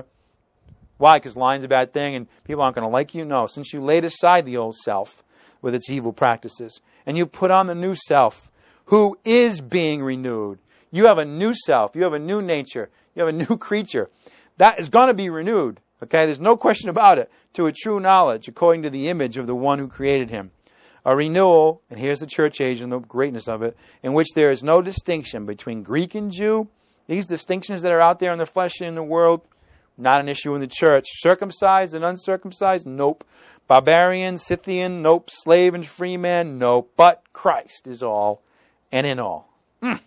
Speaker 1: Why? Because lying's a bad thing and people aren't going to like you? No. Since you laid aside the old self with its evil practices, and you put on the new self, who is being renewed. You have a new self. You have a new nature. You have a new creature. That is going to be renewed. Okay? There's no question about it. To a true knowledge, according to the image of the one who created him. A renewal, and here's the church age and the greatness of it, in which there is no distinction between Greek and Jew. These distinctions that are out there in the flesh and in the world, not an issue in the church. Circumcised and uncircumcised? Nope. Barbarian, Scythian? Nope. Slave and free man? Nope. But Christ is all and in all. Mm.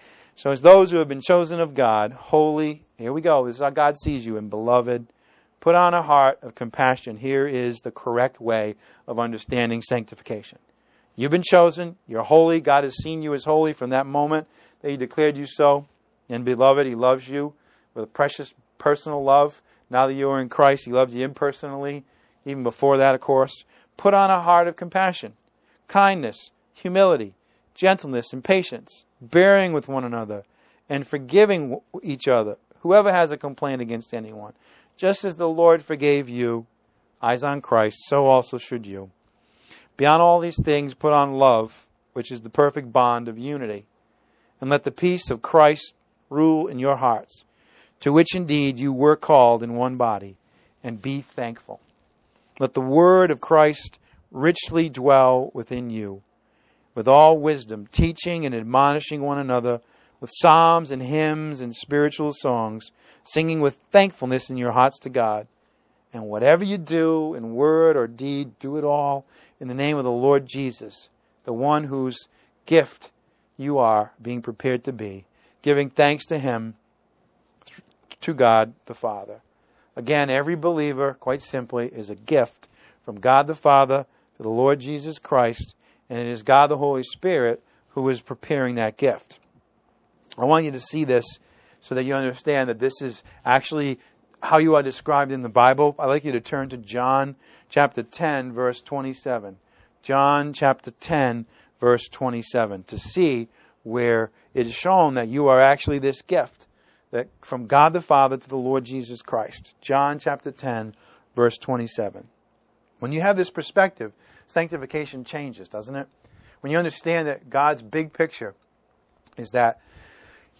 Speaker 1: So as those who have been chosen of God, holy, here we go, this is how God sees you, and beloved, put on a heart of compassion. Here is the correct way of understanding sanctification. You've been chosen. You're holy. God has seen you as holy from that moment that He declared you so. And beloved, He loves you with a precious personal love. Now that you are in Christ, He loves you impersonally. Even before that, of course. Put on a heart of compassion, kindness, humility, gentleness, and patience, bearing with one another, and forgiving each other, whoever has a complaint against anyone. Just as the Lord forgave you, eyes on Christ, so also should you. Beyond all these things, put on love, which is the perfect bond of unity. And let the peace of Christ rule in your hearts, to which indeed you were called in one body, and be thankful. Let the word of Christ richly dwell within you, with all wisdom, teaching and admonishing one another with psalms and hymns and spiritual songs, singing with thankfulness in your hearts to God. And whatever you do in word or deed, do it all in the name of the Lord Jesus, the one whose gift you are being prepared to be, giving thanks to Him, to God the Father. Again, every believer, quite simply, is a gift from God the Father to the Lord Jesus Christ, and it is God the Holy Spirit who is preparing that gift. I want you to see this so that you understand that this is actually how you are described in the Bible. I'd like you to turn to John chapter ten, verse twenty-seven. John chapter ten, verse twenty-seven, to see where it is shown that you are actually this gift that from God the Father to the Lord Jesus Christ. John chapter ten, verse twenty-seven. When you have this perspective, sanctification changes, doesn't it? When you understand that God's big picture is that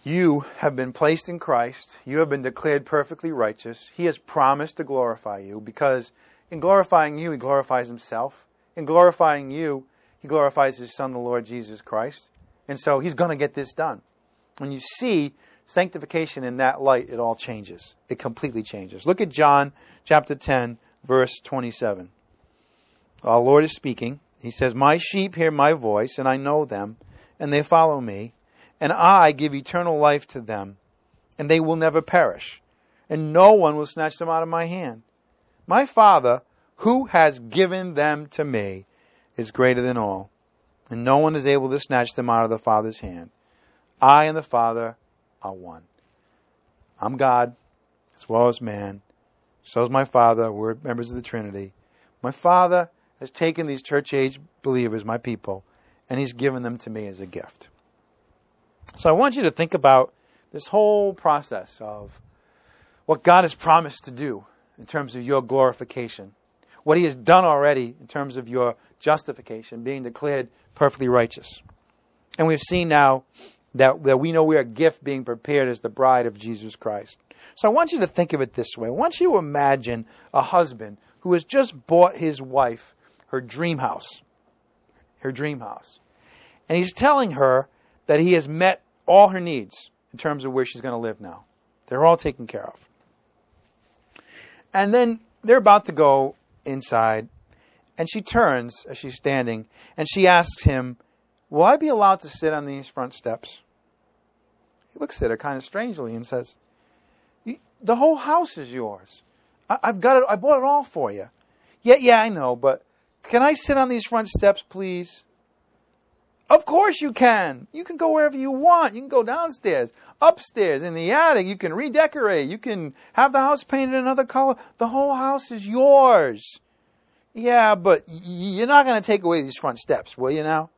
Speaker 1: You have been placed in Christ. You have been declared perfectly righteous. He has promised to glorify you, because in glorifying you, He glorifies Himself. In glorifying you, He glorifies His Son, the Lord Jesus Christ. And so He's going to get this done. When you see sanctification in that light, it all changes. It completely changes. Look at John chapter ten, verse twenty-seven. Our Lord is speaking. He says, "My sheep hear my voice, and I know them, and they follow me. And I give eternal life to them, and they will never perish, and no one will snatch them out of my hand. My Father, who has given them to me, is greater than all, and no one is able to snatch them out of the Father's hand. I and the Father are one." I'm God, as well as man. So is my Father. We're members of the Trinity. My Father has taken these church-age believers, my people, and He's given them to me as a gift. So I want you to think about this whole process of what God has promised to do in terms of your glorification, what He has done already in terms of your justification, being declared perfectly righteous. And we've seen now that, that we know we're a gift being prepared as the bride of Jesus Christ. So I want you to think of it this way. I want you to imagine a husband who has just bought his wife her dream house, her dream house. And he's telling her that he has met all her needs in terms of where she's going to live now. They're all taken care of. And then they're about to go inside, and she turns as she's standing, and she asks him, "Will I be allowed to sit on these front steps?" He looks at her kind of strangely and says, "The whole house is yours. I- I've got it. I bought it all for you." "Yeah, yeah, I know, but can I sit on these front steps, please?" "Of course you can. You can go wherever you want. You can go downstairs, upstairs, in the attic. You can redecorate. You can have the house painted another color. The whole house is yours." "Yeah, but y- you're not going to take away these front steps, will you now?"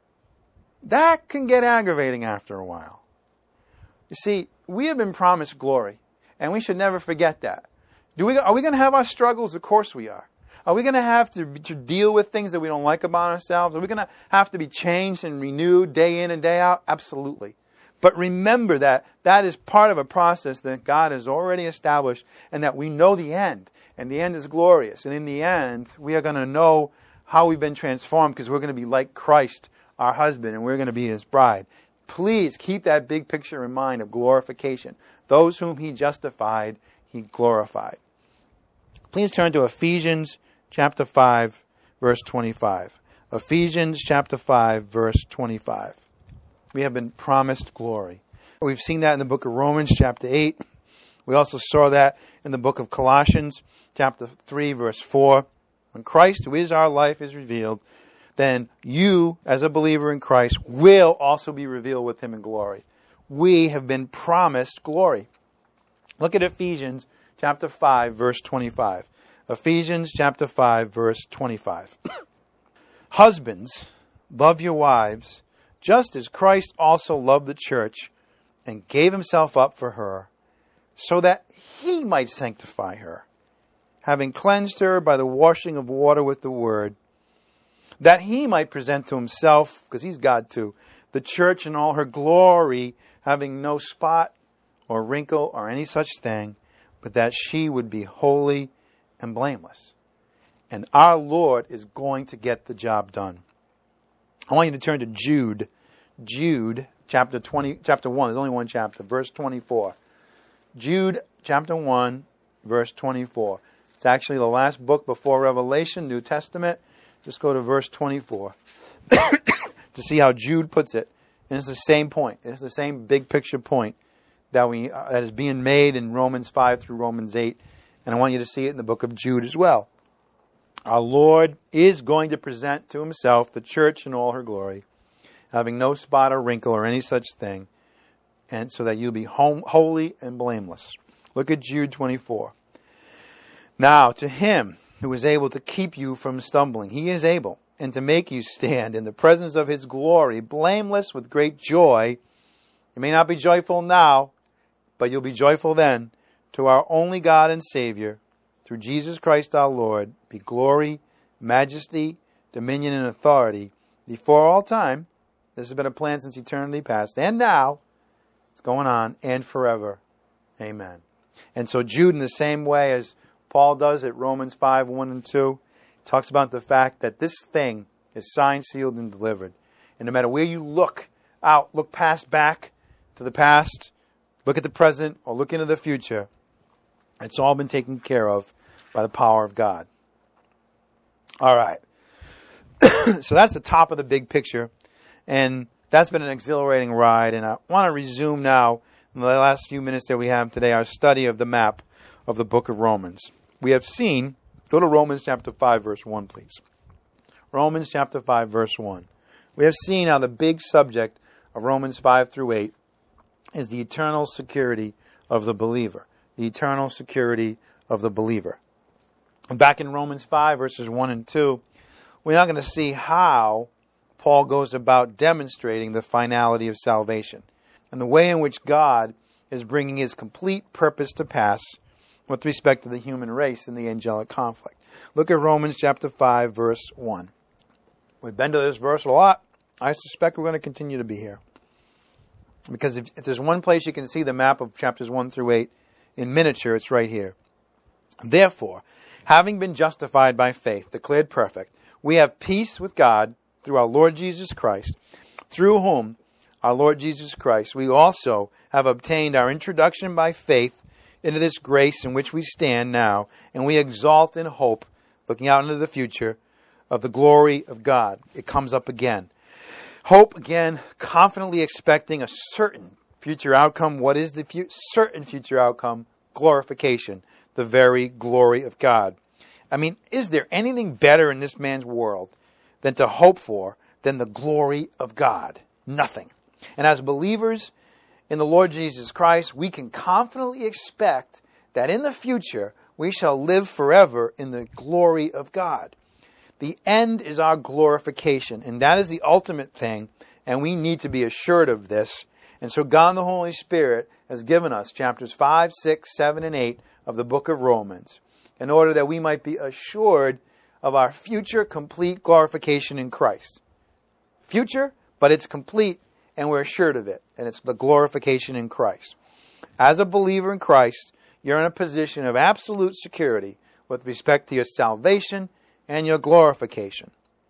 Speaker 1: That can get aggravating after a while. You see, we have been promised glory, and we should never forget that. Do we? Are we going to have our struggles? Of course we are. Are we going to have to, to deal with things that we don't like about ourselves? Are we going to have to be changed and renewed day in and day out? Absolutely. But remember that that is part of a process that God has already established, and that we know the end. And the end is glorious. And in the end, we are going to know how we've been transformed, because we're going to be like Christ, our husband, and we're going to be His bride. Please keep that big picture in mind of glorification. Those whom He justified, He glorified. Please turn to Ephesians chapter five, verse twenty-five. Ephesians chapter five, verse twenty-five. We have been promised glory. We've seen that in the book of Romans chapter eight. We also saw that in the book of Colossians chapter three, verse four. When Christ, who is our life, is revealed, then you, as a believer in Christ, will also be revealed with Him in glory. We have been promised glory. Look at Ephesians chapter five, verse twenty-five. Ephesians chapter five, verse twenty-five. "Husbands, love your wives, just as Christ also loved the church and gave Himself up for her, so that He might sanctify her, having cleansed her by the washing of water with the word, that He might present to Himself," because He's God too, "the church in all her glory, having no spot or wrinkle or any such thing, but that she would be holy and blameless." And our Lord is going to get the job done. I want you to turn to Jude. Jude, chapter twenty, chapter one. There's only one chapter, verse twenty-four. Jude, chapter one, verse twenty-four. It's actually the last book before Revelation, New Testament. Just go to verse twenty-four to see how Jude puts it. And it's the same point. It's the same big picture point that we uh, that is being made in Romans five through Romans eight. And I want you to see it in the book of Jude as well. Our Lord is going to present to Himself the church in all her glory, having no spot or wrinkle or any such thing, and so that you'll be home, holy and blameless. Look at Jude twenty-four. "Now to Him who is able to keep you from stumbling, He is able, and to make you stand in the presence of His glory, blameless with great joy. You may not be joyful now, but you'll be joyful then. To our only God and Savior, through Jesus Christ our Lord, be glory, majesty, dominion, and authority before all time." This has been a plan since eternity past, and now, It's going on, and forever. Amen. And so Jude, in the same way as Paul does at Romans five, one and two, talks about the fact that this thing is signed, sealed, and delivered. And no matter where you look out, look past back to the past, look at the present, or look into the future, it's all been taken care of by the power of God. All right. So that's the top of the big picture. And that's been an exhilarating ride. And I want to resume now, in the last few minutes that we have today, our study of the map of the book of Romans. We have seen, go to Romans chapter five, verse one, please. Romans chapter five, verse one. We have seen how the big subject of Romans five through eight is the eternal security of the believer. The eternal security of the believer. And back in Romans five, verses one and two, we're not going to see how Paul goes about demonstrating the finality of salvation and the way in which God is bringing his complete purpose to pass with respect to the human race and the angelic conflict. Look at Romans chapter five, verse one. We've been to this verse a lot. I suspect we're going to continue to be here. Because if, if there's one place you can see the map of chapters one through eight in miniature, it's right here. Therefore, having been justified by faith, declared perfect, we have peace with God through our Lord Jesus Christ, through whom, our Lord Jesus Christ, we also have obtained our introduction by faith into this grace in which we stand now, and we exalt in hope, looking out into the future, of the glory of God. It comes up again. Hope, again, confidently expecting a certain future outcome. What is the fu- certain future outcome? Glorification, the very glory of God. I mean, is there anything better in this man's world than to hope for than the glory of God? Nothing. And as believers in the Lord Jesus Christ, we can confidently expect that in the future we shall live forever in the glory of God. The end is our glorification, and that is the ultimate thing, and we need to be assured of this. And so God and the Holy Spirit has given us chapters five, six, seven, and eight of the book of Romans in order that we might be assured of our future complete glorification in Christ. Future, but it's complete, and we're assured of it, and it's the glorification in Christ. As a believer in Christ, you're in a position of absolute security with respect to your salvation and your glorification.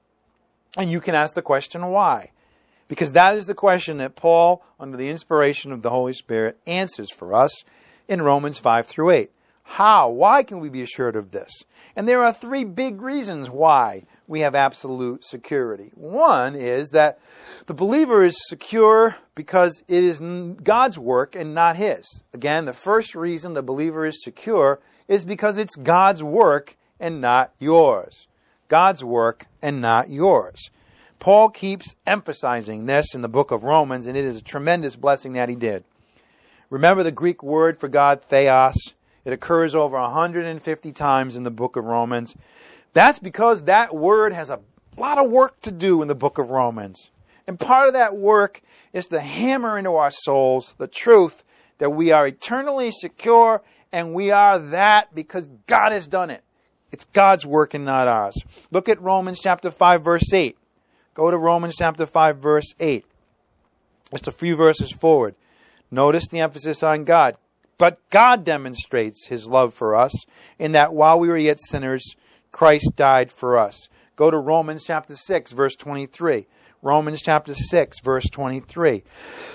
Speaker 1: And you can ask the question, why? Because that is the question that Paul, under the inspiration of the Holy Spirit, answers for us in Romans five through eight. How? Why can we be assured of this? And there are three big reasons why we have absolute security. One is that the believer is secure because it is God's work and not his. Again, the first reason the believer is secure is because it's God's work and not yours. God's work and not yours. Paul keeps emphasizing this in the book of Romans, and it is a tremendous blessing that he did. Remember the Greek word for God, theos. It occurs over one hundred fifty times in the book of Romans. That's because that word has a lot of work to do in the book of Romans. And part of that work is to hammer into our souls the truth that we are eternally secure, and we are that because God has done it. It's God's work and not ours. Look at Romans chapter five, verse eight. Go to Romans chapter five, verse eight. Just a few verses forward. Notice the emphasis on God. But God demonstrates his love for us in that while we were yet sinners, Christ died for us. Go to Romans chapter six, verse twenty-three. Romans chapter six, verse twenty-three.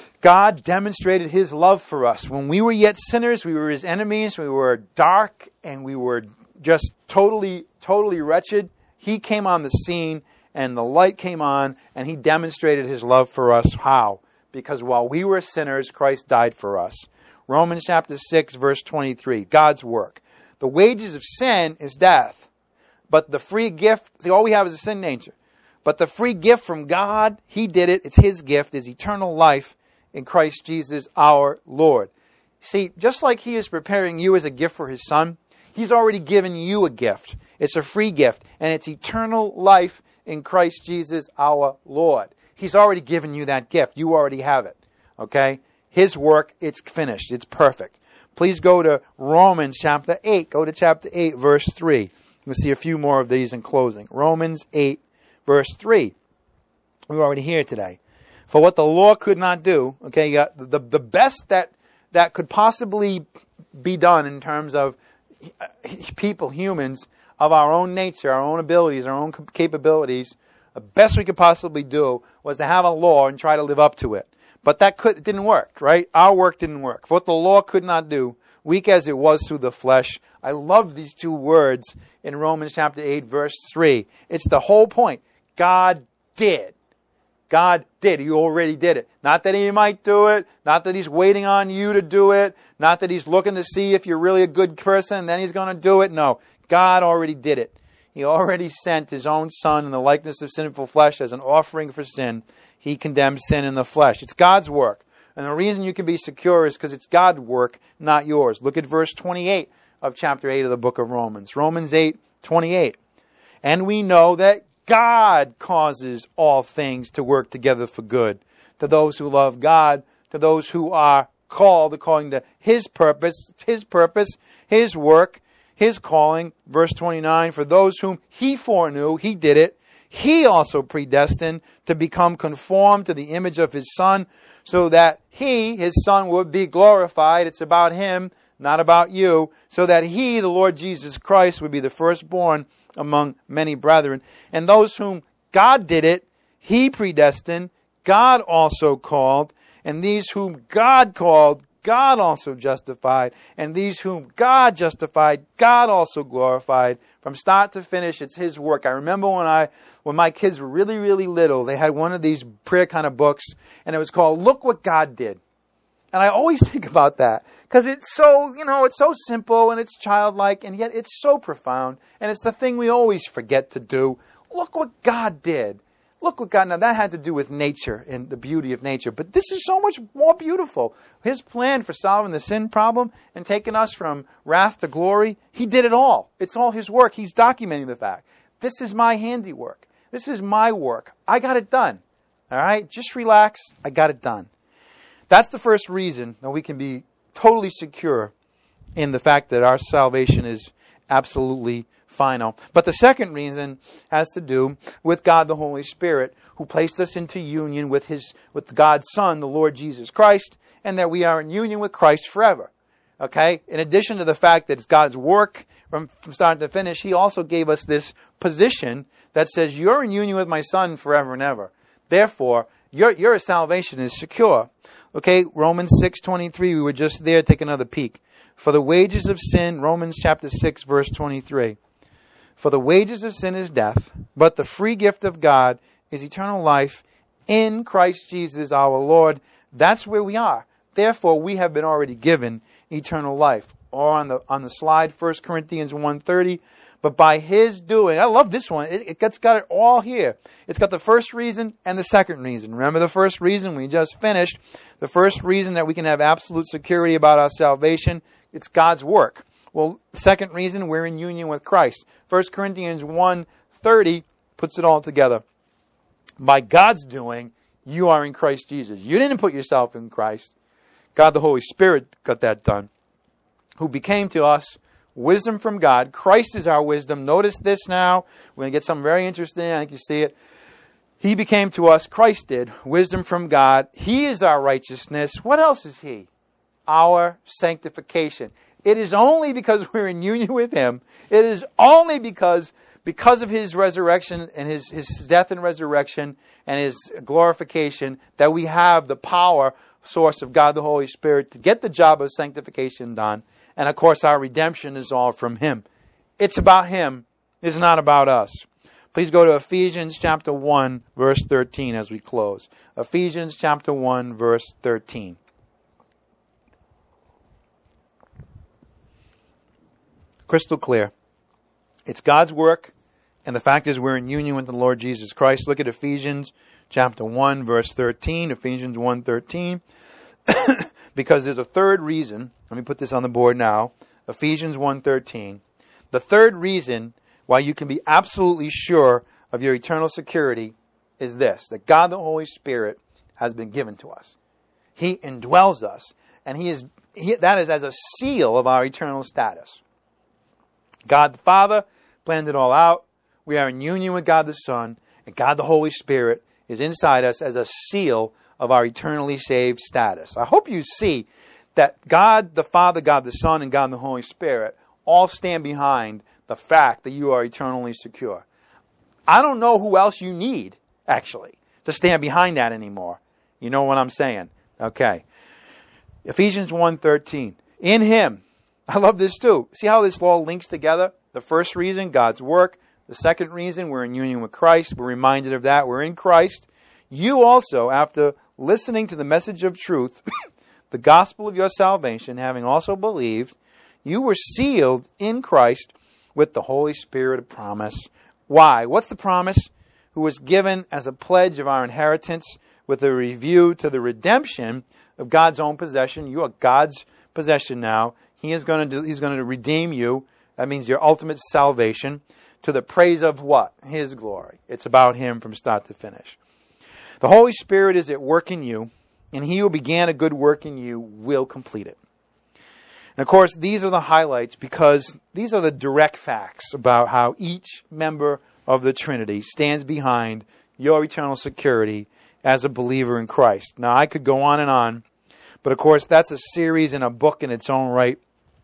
Speaker 1: God demonstrated his love for us. When we were yet sinners, we were his enemies, we were dark, and we were just totally, totally wretched. He came on the scene, and the light came on, and he demonstrated his love for us. How? Because while we were sinners, Christ died for us. Romans chapter six, verse twenty-three, God's work. The wages of sin is death, but the free gift, see, all we have is a sin nature. But the free gift from God, he did it, it's his gift, is eternal life in Christ Jesus our Lord. See, just like he is preparing you as a gift for his son, he's already given you a gift. It's a free gift, and it's eternal life in Christ Jesus our Lord. He's already given you that gift. You already have it. Okay? His work, it's finished. It's perfect. Please go to Romans chapter eight. Go to chapter eight, verse three. We'll see a few more of these in closing. Romans eight, verse three. We're already here today. For what the law could not do, okay, you got the, the best that, that could possibly be done in terms of people, humans, of our own nature, our own abilities, our own capabilities, the best we could possibly do was to have a law and try to live up to it. But that could, it didn't work, right? Our work didn't work. For what the law could not do, weak as it was through the flesh. I love these two words in Romans chapter eight, verse three. It's the whole point. God did. God did. He already did it. Not that He might do it. Not that He's waiting on you to do it. Not that He's looking to see if you're really a good person and then He's going to do it. No. God already did it. He already sent His own Son in the likeness of sinful flesh as an offering for sin. He condemned sin in the flesh. It's God's work. And the reason you can be secure is because it's God's work, not yours. Look at verse twenty-eight of chapter eight of the book of Romans. Romans eight, twenty-eight. And we know that God causes all things to work together for good, to those who love God, to those who are called according to His purpose, His purpose, His work, His calling. Verse twenty-nine, for those whom He foreknew, He did it. He also predestined to become conformed to the image of His Son, so that He, His Son, would be glorified. It's about Him, not about you. So that He, the Lord Jesus Christ, would be the firstborn among many brethren. And those whom God did it, He predestined, God also called. And these whom God called, God also justified. And these whom God justified, God also glorified. From start to finish, it's His work. I remember when I, when my kids were really, really little, they had one of these prayer kind of books, and it was called Look What God Did. And I always think about that because it's so, you know, it's so simple and it's childlike, and yet it's so profound. And it's the thing we always forget to do. Look what God did. Look what God, now that had to do with nature and the beauty of nature, but this is so much more beautiful. His plan for solving the sin problem and taking us from wrath to glory, He did it all. It's all His work. He's documenting the fact. This is my handiwork. This is my work. I got it done. All right? Just relax. I got it done. That's the first reason that we can be totally secure in the fact that our salvation is absolutely final. But the second reason has to do with God the Holy Spirit, who placed us into union with His, with God's Son, the Lord Jesus Christ, and that we are in union with Christ forever. Okay? In addition to the fact that it's God's work from, from start to finish, He also gave us this position that says, you're in union with my Son forever and ever. Therefore, your, your salvation is secure. Okay, Romans six twenty-three, we were just there. Take another peek. For the wages of sin, Romans chapter six, verse twenty-three. For the wages of sin is death, but the free gift of God is eternal life in Christ Jesus our Lord. That's where we are. Therefore, we have been already given eternal life. Or on the on the slide, First Corinthians one thirty. But by His doing, I love this one. It, it's got it all here. It's got the first reason and the second reason. Remember the first reason we just finished. The first reason that we can have absolute security about our salvation, it's God's work. Well, the second reason, we're in union with Christ. First Corinthians one thirty puts it all together. By God's doing, you are in Christ Jesus. You didn't put yourself in Christ. God the Holy Spirit got that done. Who became to us wisdom from God. Christ is our wisdom. Notice this now. We're going to get something very interesting. I think you see it. He became to us, Christ did, wisdom from God. He is our righteousness. What else is He? Our sanctification. It is only because we're in union with Him. It is only because, because of His resurrection and His, His death and resurrection and His glorification that we have the power source of God the Holy Spirit to get the job of sanctification done. And of course, our redemption is all from Him. It's about Him. It's not about us. Please go to Ephesians chapter one, verse thirteen as we close. Ephesians chapter one, verse thirteen. Crystal clear. It's God's work, and the fact is we're in union with the Lord Jesus Christ. Look at Ephesians chapter one, verse thirteen. Ephesians one thirteen. Because there's a third reason. Let me put this on the board now. Ephesians one thirteen. The third reason why you can be absolutely sure of your eternal security is this, that God the Holy Spirit has been given to us. He indwells us, and He is he, that is as a seal of our eternal status. God the Father planned it all out. We are in union with God the Son, and God the Holy Spirit is inside us as a seal of our eternally saved status. I hope you see that God the Father, God the Son, and God the Holy Spirit all stand behind the fact that you are eternally secure. I don't know who else you need, actually, to stand behind that anymore. You know what I'm saying? Okay. Ephesians one thirteen. In Him. I love this too. See how this all links together? The first reason, God's work. The second reason, we're in union with Christ. We're reminded of that. We're in Christ. You also, after listening to the message of truth, the gospel of your salvation, having also believed, you were sealed in Christ with the Holy Spirit of promise. Why? What's the promise? Who was given as a pledge of our inheritance with a review to the redemption of God's own possession. You are God's possession now. He is going to do, He's going to redeem you. That means your ultimate salvation, to the praise of what? His glory. It's about Him from start to finish. The Holy Spirit is at work in you, and He who began a good work in you will complete it. And of course, these are the highlights because these are the direct facts about how each member of the Trinity stands behind your eternal security as a believer in Christ. Now, I could go on and on, but of course, that's a series and a book in its own right.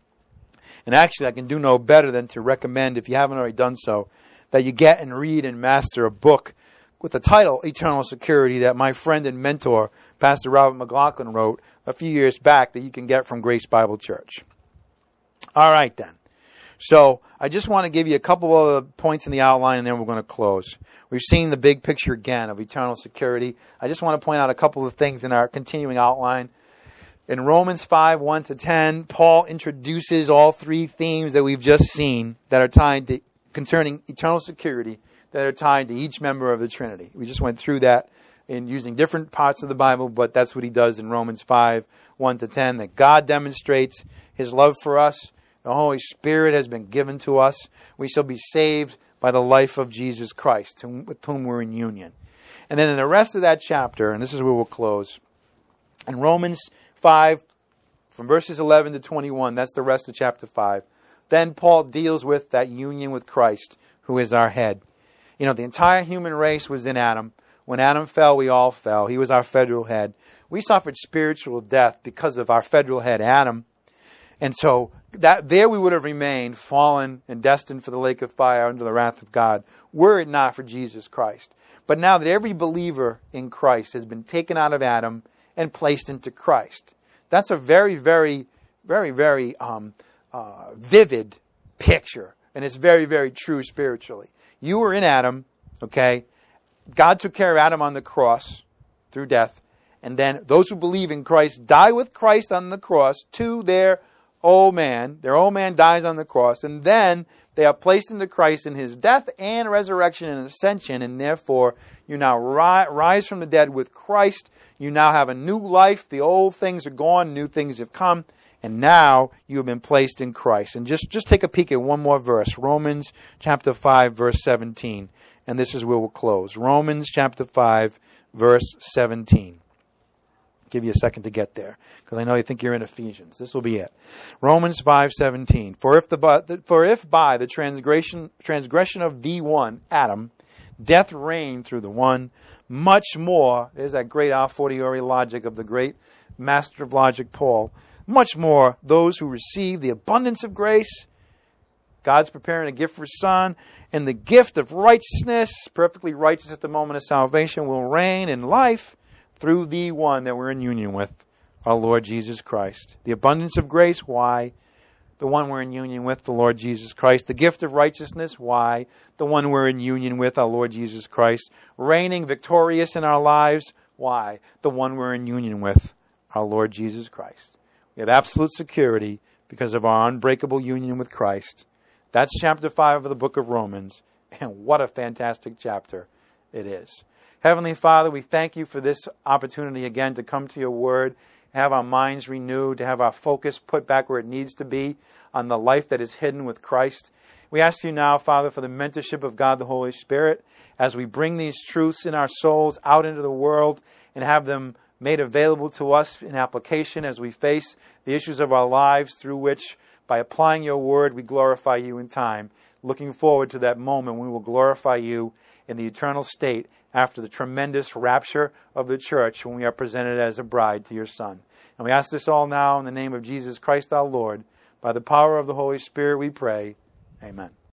Speaker 1: And actually, I can do no better than to recommend, if you haven't already done so, that you get and read and master a book with the title Eternal Security that my friend and mentor, Pastor Robert McLaughlin, wrote a few years back that you can get from Grace Bible Church. All right, then. So I just want to give you a couple of points in the outline, and then we're going to close. We've seen the big picture again of eternal security. I just want to point out a couple of things in our continuing outline. In Romans five, one to ten, Paul introduces all three themes that we've just seen that are tied to concerning eternal security, that are tied to each member of the Trinity. We just went through that in using different parts of the Bible, but that's what he does in Romans five, one to ten, that God demonstrates His love for us. The Holy Spirit has been given to us. We shall be saved by the life of Jesus Christ, with whom we're in union. And then in the rest of that chapter, and this is where we'll close, in Romans five, from verses eleven to twenty-one, that's the rest of chapter five. Then Paul deals with that union with Christ, who is our head. You know, the entire human race was in Adam. When Adam fell, we all fell. He was our federal head. We suffered spiritual death because of our federal head, Adam. And so that there we would have remained, fallen and destined for the lake of fire under the wrath of God, were it not for Jesus Christ. But now that every believer in Christ has been taken out of Adam and placed into Christ, that's a very, very, very, very um, uh, vivid picture. And it's very, very true spiritually. You were in Adam, okay? God took care of Adam on the cross through death. And then those who believe in Christ die with Christ on the cross to their old man. Their old man dies on the cross. And then they are placed into Christ in His death and resurrection and ascension. And therefore, you now ri- rise from the dead with Christ. You now have a new life. The old things are gone. New things have come. And now you have been placed in Christ. And just, just take a peek at one more verse. Romans chapter five, verse seventeen. And this is where we'll close. Romans chapter five, verse seventeen. Give you a second to get there, because I know you think you're in Ephesians. This will be it. Romans five seventeen. For if the for if by the transgression transgression of the one, Adam, death reigned through the one, much more, there's that great a fortiori logic of the great master of logic, Paul, much more those who receive the abundance of grace, God's preparing a gift for His Son, and the gift of righteousness, perfectly righteous at the moment of salvation, will reign in life through the one that we're in union with, our Lord Jesus Christ. The abundance of grace, why? The one we're in union with, the Lord Jesus Christ. The gift of righteousness, why? The one we're in union with, our Lord Jesus Christ. Reigning victorious in our lives, why? The one we're in union with, our Lord Jesus Christ. We have absolute security because of our unbreakable union with Christ. That's chapter five of the book of Romans, and what a fantastic chapter it is. Heavenly Father, we thank You for this opportunity again to come to Your Word, have our minds renewed, to have our focus put back where it needs to be on the life that is hidden with Christ. We ask You now, Father, for the mentorship of God the Holy Spirit as we bring these truths in our souls out into the world and have them made available to us in application as we face the issues of our lives through which, by applying Your Word, we glorify You in time. looking forward to that moment when we will glorify you in the eternal state after the tremendous rapture of the church when we are presented as a bride to your Son. And we ask this all now in the name of Jesus Christ our Lord. By the power of the Holy Spirit we pray. Amen.